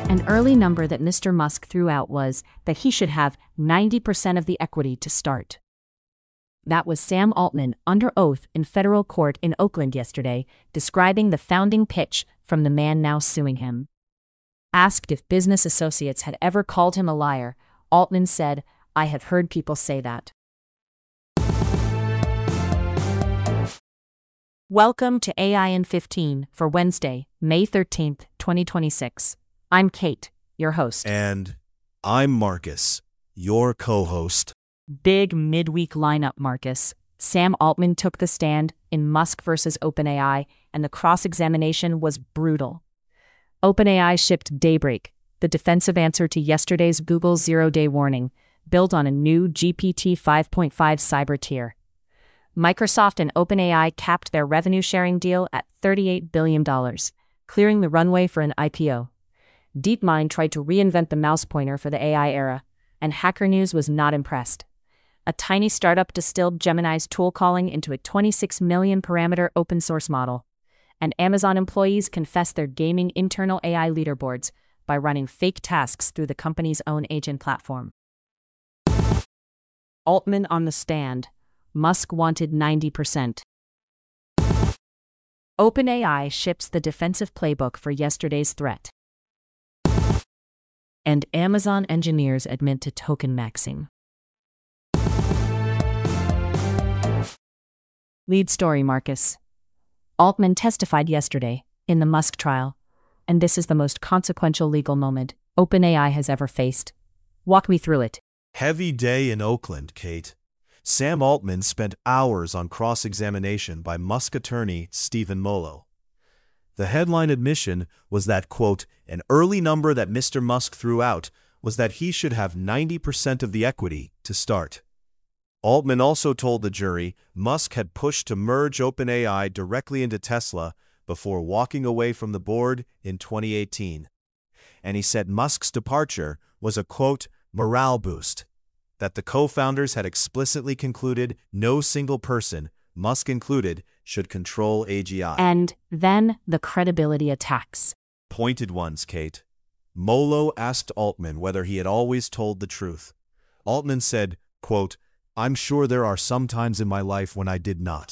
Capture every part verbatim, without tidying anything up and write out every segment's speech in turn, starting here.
An early number that Mister Musk threw out was that he should have ninety percent of the equity to start. That was Sam Altman under oath in federal court in Oakland yesterday, describing the founding pitch from the man now suing him. Asked if business associates had ever called him a liar, Altman said, "I have heard people say that." Welcome to A I in fifteen for Wednesday, May thirteenth, twenty twenty-six. I'm Kate, your host. And I'm Marcus, your co-host. Big midweek lineup, Marcus. Sam Altman took the stand in Musk versus OpenAI, and the cross-examination was brutal. OpenAI shipped Daybreak, the defensive answer to yesterday's Google zero-day warning, built on a new G P T five point five cyber tier. Microsoft and OpenAI capped their revenue-sharing deal at thirty-eight billion dollars, clearing the runway for an I P O. DeepMind tried to reinvent the mouse pointer for the A I era, and Hacker News was not impressed. A tiny startup distilled Gemini's tool calling into a twenty-six million parameter open-source model. And Amazon employees confessed their gaming internal A I leaderboards by running fake tasks through the company's own agent platform. Altman on the stand. Musk wanted ninety percent. OpenAI ships the defensive playbook for yesterday's threat. And Amazon engineers admit to token maxing. Lead story, Marcus. Altman testified yesterday in the Musk trial, and this is the most consequential legal moment OpenAI has ever faced. Walk me through it. Heavy day in Oakland, Kate. Sam Altman spent hours on cross-examination by Musk attorney Stephen Molo. The headline admission was that, quote, an early number that Mister Musk threw out was that he should have ninety percent of the equity to start. Altman also told the jury Musk had pushed to merge OpenAI directly into Tesla before walking away from the board in twenty eighteen. And he said Musk's departure was a, quote, morale boost, that the co-founders had explicitly concluded no single person, Musk included, should control A G I. And then the credibility attacks. Pointed ones, Kate. Molo asked Altman whether he had always told the truth. Altman said, quote, I'm sure there are some times in my life when I did not.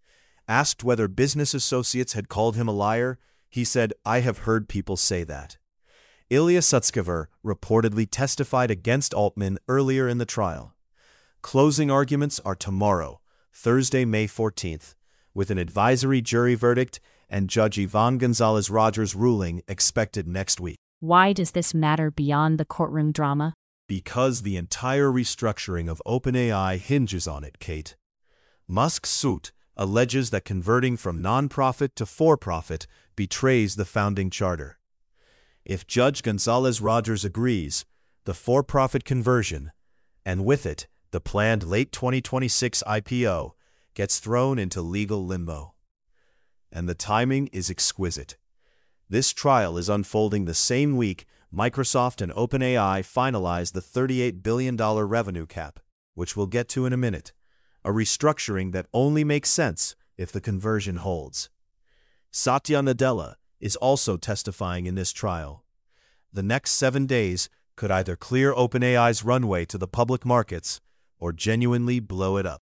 Asked whether business associates had called him a liar, he said, I have heard people say that. Ilya Sutskever reportedly testified against Altman earlier in the trial. Closing arguments are tomorrow, Thursday, May fourteenth, with an advisory jury verdict and Judge Yvonne Gonzalez-Rogers' ruling expected next week. Why does this matter beyond the courtroom drama? Because the entire restructuring of OpenAI hinges on it, Kate. Musk's suit alleges that converting from non-profit to for-profit betrays the founding charter. If Judge Gonzalez-Rogers agrees, the for-profit conversion, and with it, the planned late twenty twenty-six I P O, gets thrown into legal limbo. And the timing is exquisite. This trial is unfolding the same week Microsoft and OpenAI finalize the thirty-eight billion dollars revenue cap, which we'll get to in a minute, a restructuring that only makes sense if the conversion holds. Satya Nadella is also testifying in this trial. The next seven days could either clear OpenAI's runway to the public markets or genuinely blow it up.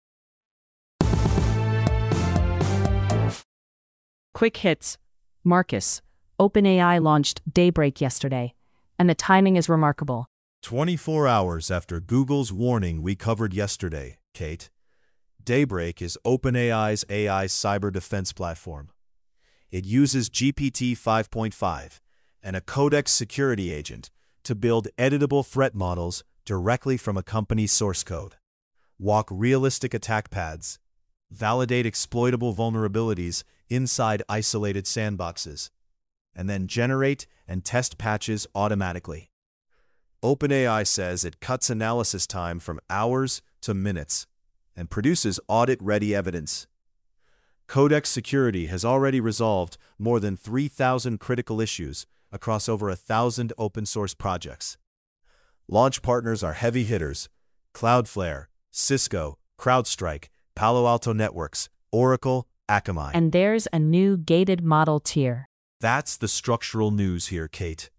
Quick hits. Marcus. OpenAI launched Daybreak yesterday, and the timing is remarkable. twenty-four hours after Google's warning we covered yesterday, Kate. Daybreak is OpenAI's A I cyber defense platform. It uses G P T five point five and a Codex security agent to build editable threat models directly from a company's source code, walk realistic attack paths, validate exploitable vulnerabilities inside isolated sandboxes, and then generate and test patches automatically. OpenAI says it cuts analysis time from hours to minutes and produces audit-ready evidence. Codex Security has already resolved more than three thousand critical issues across over a thousand open-source projects. Launch partners are heavy hitters: Cloudflare, Cisco, CrowdStrike, Palo Alto Networks, Oracle, Akamai. And there's a new gated model tier. That's the structural news here, Kate.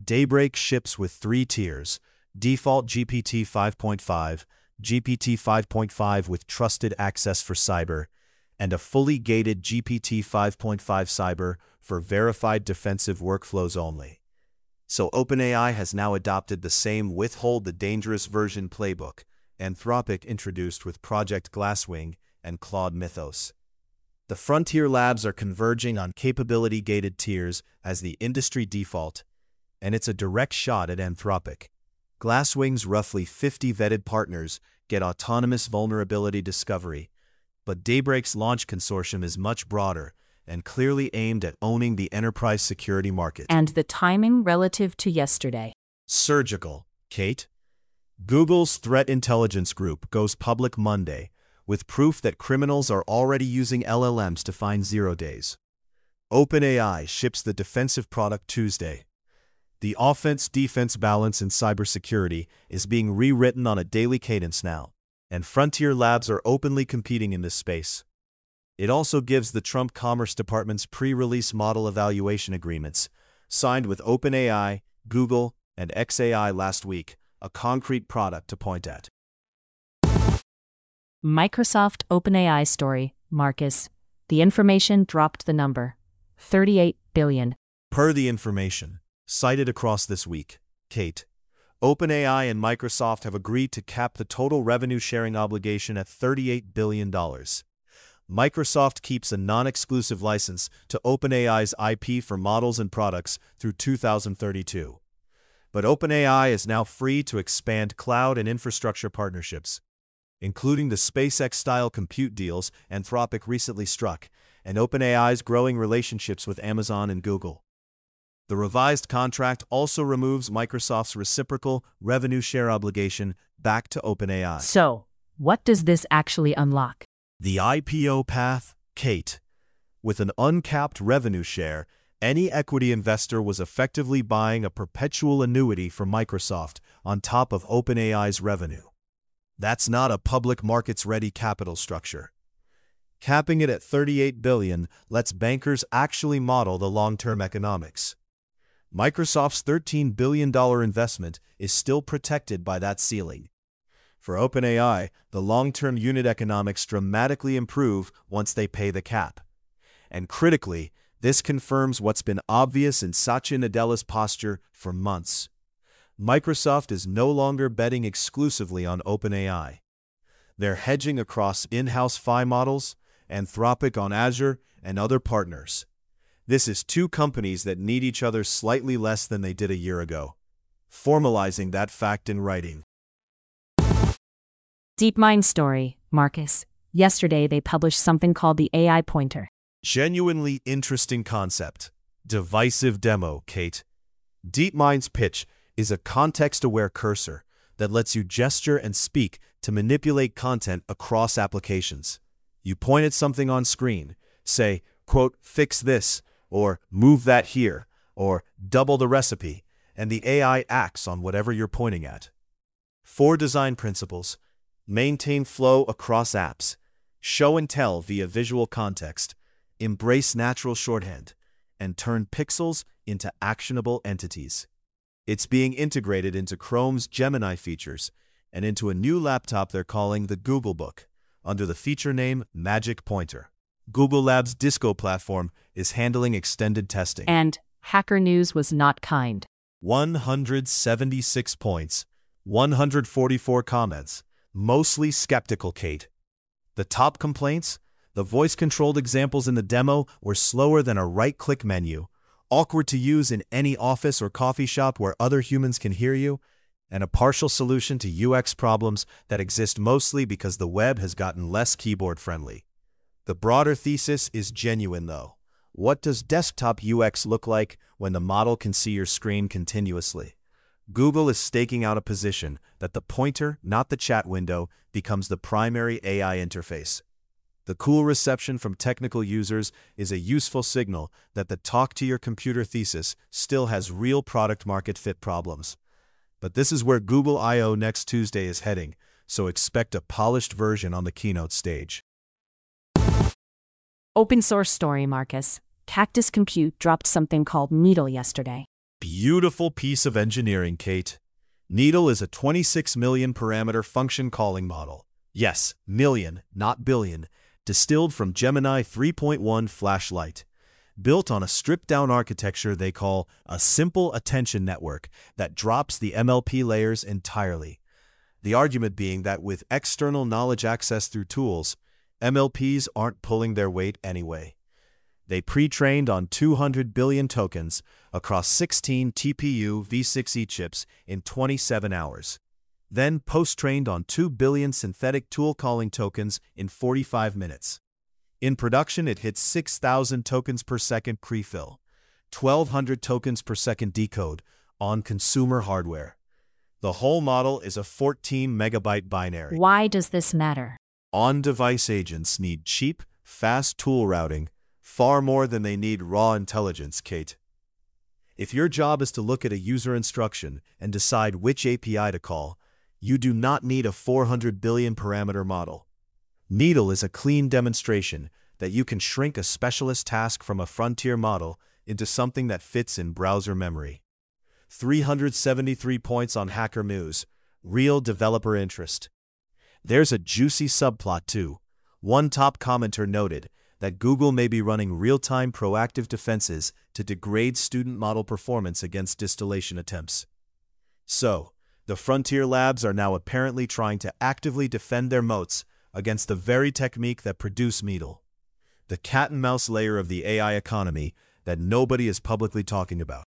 Daybreak ships with three tiers: default G P T five point five, G P T five point five with trusted access for cyber, and a fully gated G P T five point five cyber for verified defensive workflows only. So OpenAI has now adopted the same withhold the dangerous version playbook Anthropic introduced with Project Glasswing and Claude Mythos. The frontier labs are converging on capability-gated tiers as the industry default, and it's a direct shot at Anthropic. Glasswing's roughly fifty vetted partners get autonomous vulnerability discovery, but Daybreak's launch consortium is much broader and clearly aimed at owning the enterprise security market. And the timing relative to yesterday. Surgical, Kate. Google's Threat Intelligence Group goes public Monday with proof that criminals are already using L L Ms to find zero days. OpenAI ships the defensive product Tuesday. The offense-defense balance in cybersecurity is being rewritten on a daily cadence now, and frontier labs are openly competing in this space. It also gives the Trump Commerce Department's pre-release model evaluation agreements, signed with OpenAI, Google, and X A I last week, a concrete product to point at. Microsoft OpenAI story, Marcus. The information dropped the number. thirty-eight billion. Per the information cited across this week, Kate, OpenAI and Microsoft have agreed to cap the total revenue sharing obligation at thirty-eight billion dollars. Microsoft keeps a non-exclusive license to OpenAI's I P for models and products through two thousand thirty-two. But OpenAI is now free to expand cloud and infrastructure partnerships, including the SpaceX-style compute deals Anthropic recently struck, and OpenAI's growing relationships with Amazon and Google. The revised contract also removes Microsoft's reciprocal revenue share obligation back to OpenAI. So, what does this actually unlock? The I P O path, Kate. With an uncapped revenue share, any equity investor was effectively buying a perpetual annuity for Microsoft on top of OpenAI's revenue. That's not a public markets-ready capital structure. Capping it at thirty-eight billion dollars lets bankers actually model the long-term economics. Microsoft's thirteen billion dollars investment is still protected by that ceiling. For OpenAI, the long-term unit economics dramatically improve once they pay the cap. And critically, this confirms what's been obvious in Satya Nadella's posture for months. Microsoft is no longer betting exclusively on OpenAI. They're hedging across in-house Phi models, Anthropic on Azure, and other partners. This is two companies that need each other slightly less than they did a year ago, formalizing that fact in writing. DeepMind story, Marcus. Yesterday they published something called the A I Pointer. Genuinely interesting concept. Divisive demo, Kate. DeepMind's pitch is a context-aware cursor that lets you gesture and speak to manipulate content across applications. You point at something on screen, say, quote, fix this, or move that here, or double the recipe, and the A I acts on whatever you're pointing at. Four design principles: maintain flow across apps, show and tell via visual context, embrace natural shorthand, and turn pixels into actionable entities. It's being integrated into Chrome's Gemini features and into a new laptop they're calling the Google Book, under the feature name Magic Pointer. Google Labs' Disco platform is handling extended testing. And Hacker News was not kind. one hundred seventy-six points, one hundred forty-four comments, mostly skeptical, Kate. The top complaints? The voice-controlled examples in the demo were slower than a right-click menu, awkward to use in any office or coffee shop where other humans can hear you, and a partial solution to U X problems that exist mostly because the web has gotten less keyboard-friendly. The broader thesis is genuine, though. What does desktop U X look like when the model can see your screen continuously? Google is staking out a position that the pointer, not the chat window, becomes the primary A I interface. The cool reception from technical users is a useful signal that the talk to your computer thesis still has real product-market fit problems. But this is where Google I O next Tuesday is heading, so expect a polished version on the keynote stage. Open source story, Marcus. Cactus Compute dropped something called Meetle yesterday. Beautiful piece of engineering, Kate. Needle is a twenty-six million parameter function calling model. Yes, million, not billion, distilled from Gemini three point one Flashlight. Built on a stripped-down architecture they call a simple attention network that drops the M L P layers entirely. The argument being that with external knowledge access through tools, M L Ps aren't pulling their weight anyway. They pre-trained on two hundred billion tokens across sixteen T P U v six E chips in twenty-seven hours. Then post-trained on two billion synthetic tool calling tokens in forty-five minutes. In production, it hits six thousand tokens per second prefill, twelve hundred tokens per second decode on consumer hardware. The whole model is a fourteen megabyte binary. Why does this matter? On-device agents need cheap, fast tool routing, far more than they need raw intelligence, Kate. If your job is to look at a user instruction and decide which A P I to call, you do not need a four hundred billion parameter model. Needle is a clean demonstration that you can shrink a specialist task from a frontier model into something that fits in browser memory. three hundred seventy-three points on Hacker News, real developer interest. There's a juicy subplot too. One top commenter noted that Google may be running real-time proactive defenses to degrade student model performance against distillation attempts. So, the frontier labs are now apparently trying to actively defend their moats against the very technique that produced Needle, the cat-and-mouse layer of the A I economy that nobody is publicly talking about.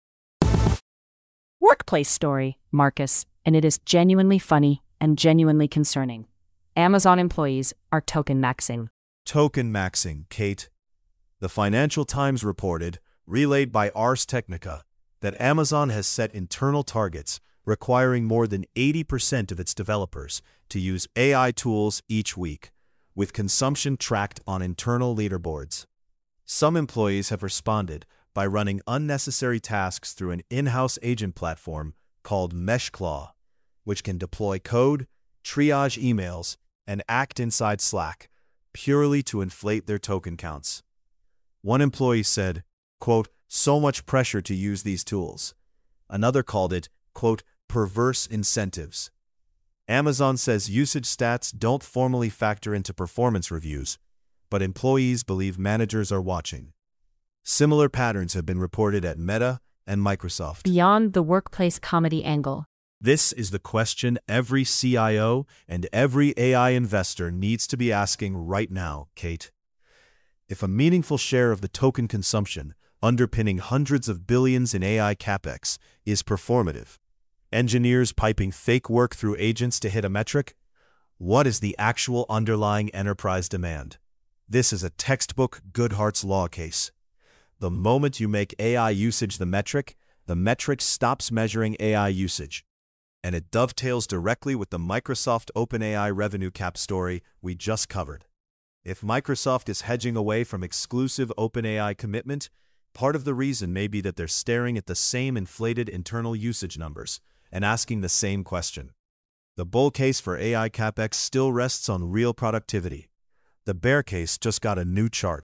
Workplace story, Marcus, and it is genuinely funny and genuinely concerning. Amazon employees are token maxing. Token maxing, Kate. The Financial Times reported, relayed by Ars Technica, that Amazon has set internal targets requiring more than eighty percent of its developers to use A I tools each week, with consumption tracked on internal leaderboards. Some employees have responded by running unnecessary tasks through an in-house agent platform called Meshclaw, which can deploy code, triage emails, and act inside Slack, purely to inflate their token counts. One employee said, quote, "So much pressure to use these tools." Another called it, quote, "perverse incentives." Amazon says usage stats don't formally factor into performance reviews, but employees believe managers are watching. Similar patterns have been reported at Meta and Microsoft. Beyond the workplace comedy angle, this is the question every C I O and every A I investor needs to be asking right now, Kate. If a meaningful share of the token consumption underpinning hundreds of billions in A I capex is performative, engineers piping fake work through agents to hit a metric, what is the actual underlying enterprise demand? This is a textbook Goodhart's Law case. The moment you make A I usage the metric, the metric stops measuring A I usage. And it dovetails directly with the Microsoft OpenAI revenue cap story we just covered. If Microsoft is hedging away from exclusive OpenAI commitment, part of the reason may be that they're staring at the same inflated internal usage numbers and asking the same question. The bull case for A I capex still rests on real productivity. The bear case just got a new chart.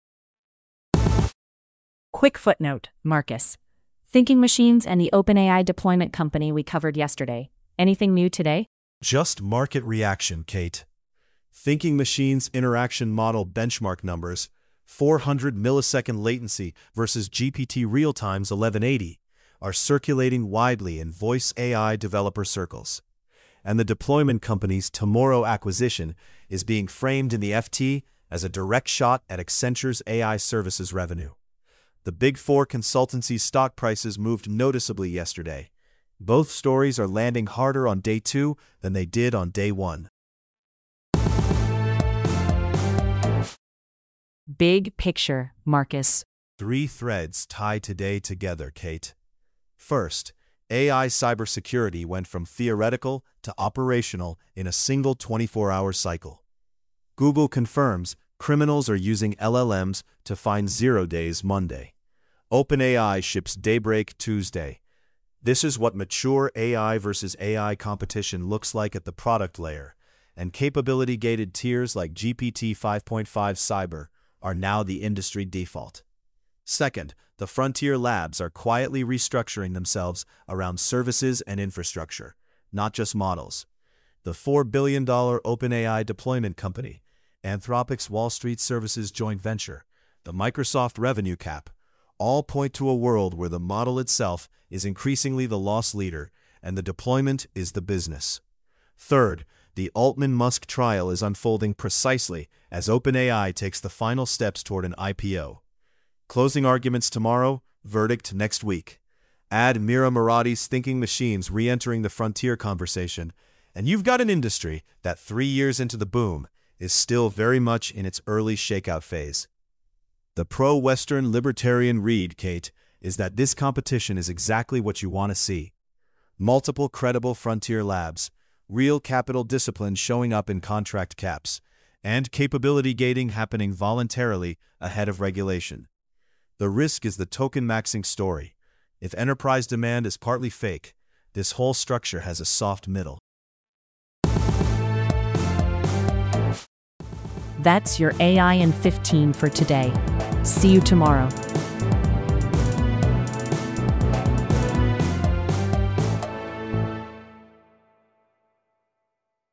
Quick footnote, Marcus. Thinking Machines and the OpenAI deployment company we covered yesterday. Anything new today? Just market reaction, Kate. Thinking Machines interaction model benchmark numbers, four hundred millisecond latency versus G P T Realtime's eleven eighty, are circulating widely in voice A I developer circles. And the deployment company's Tomorrow acquisition is being framed in the F T as a direct shot at Accenture's A I services revenue. The Big Four consultancy stock prices moved noticeably yesterday. Both stories are landing harder on day two than they did on day one. Big picture, Marcus. Three threads tie today together, Kate. First, A I cybersecurity went from theoretical to operational in a single twenty-four hour cycle. Google confirms criminals are using L L Ms to find zero days Monday. OpenAI ships Daybreak Tuesday. This is what mature A I versus A I competition looks like at the product layer, and capability-gated tiers like G P T five point five Cyber are now the industry default. Second, the frontier labs are quietly restructuring themselves around services and infrastructure, not just models. The four billion dollars OpenAI deployment company, Anthropic's Wall Street Services joint venture, the Microsoft revenue cap, all point to a world where the model itself is increasingly the loss leader and the deployment is the business. Third, the Altman-Musk trial is unfolding precisely as OpenAI takes the final steps toward an I P O. Closing arguments tomorrow, verdict next week. Add Mira Murati's thinking machines re-entering the frontier conversation, and you've got an industry that three years into the boom is still very much in its early shakeout phase. The pro-Western libertarian read, Kate, is that this competition is exactly what you want to see. Multiple credible frontier labs, real capital discipline showing up in contract caps, and capability gating happening voluntarily ahead of regulation. The risk is the token-maxing story. If enterprise demand is partly fake, this whole structure has a soft middle. That's your A I in fifteen for today. See you tomorrow.